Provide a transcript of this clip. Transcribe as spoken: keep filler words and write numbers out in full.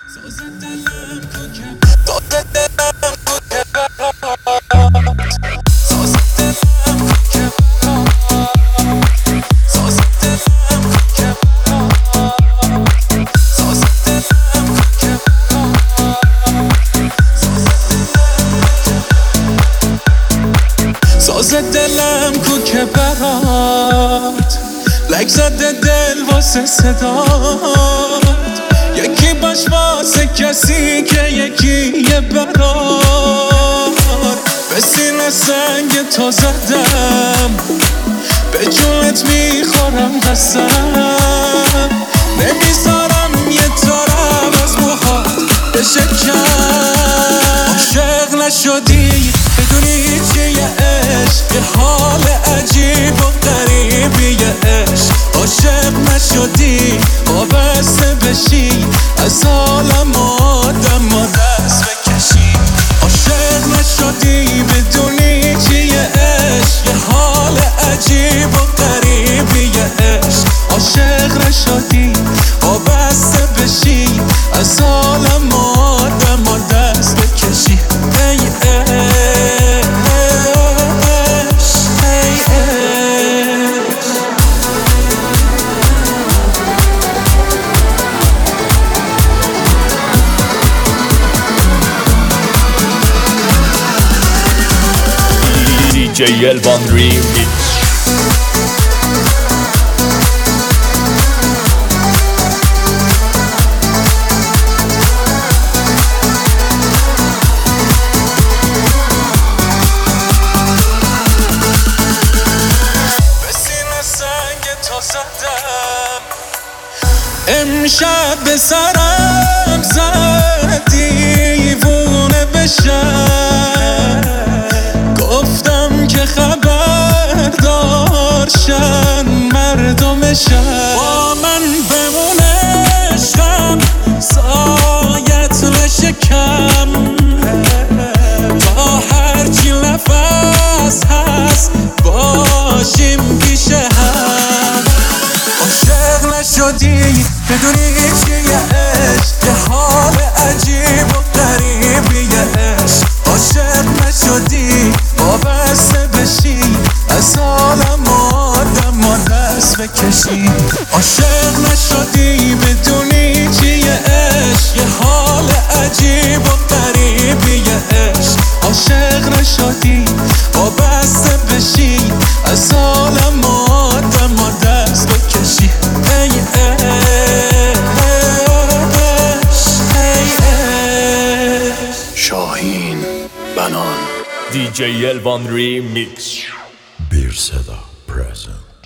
ساز دلم کو که برات لک زده دل واسه صدات، یکی باش واسه کسی که یکی یه برار. به سینه سنگ تو زدم، به جونت میخورم قسم، نمیذارم یه تارم از موهات بشکن. عاشق نشدی بدونی چیه عشق، یه حال عجیب و غریبیه عشق. عاشق نشدی وابسته بشی، از عالم آدم و دست بکشی. عاشق نشدی بدونی چیه عشق، یه حال عجیب و غریبیه عشق. عاشق نشدی وابسته بشی، از عالم آدم و دست بکشی. ای دی جی الوان ریمیکس. امشب به سرم زد دیوونه بشم، گفتم که خبر دارشن مردمشن. با من بمونه عشقم، سایت نشکم، تا هرچی نفس هست باشیم پیش هم. عاشق نشدی بدونی چیه عشق، یه حال عجیب و غریبیه عشق. عاشق نشدی وابسته بشی، از عالم آدم و دست بکشی. عاشق نشدی بدونی چیه عشق، یه حال عجیب و غریبیه عشق. عاشق نشدی وابسته بشی، از عالم آدم و دست بکشی. ای شاهین بنان دی جی الوان ریمیکس. بیر صدا پرزنت.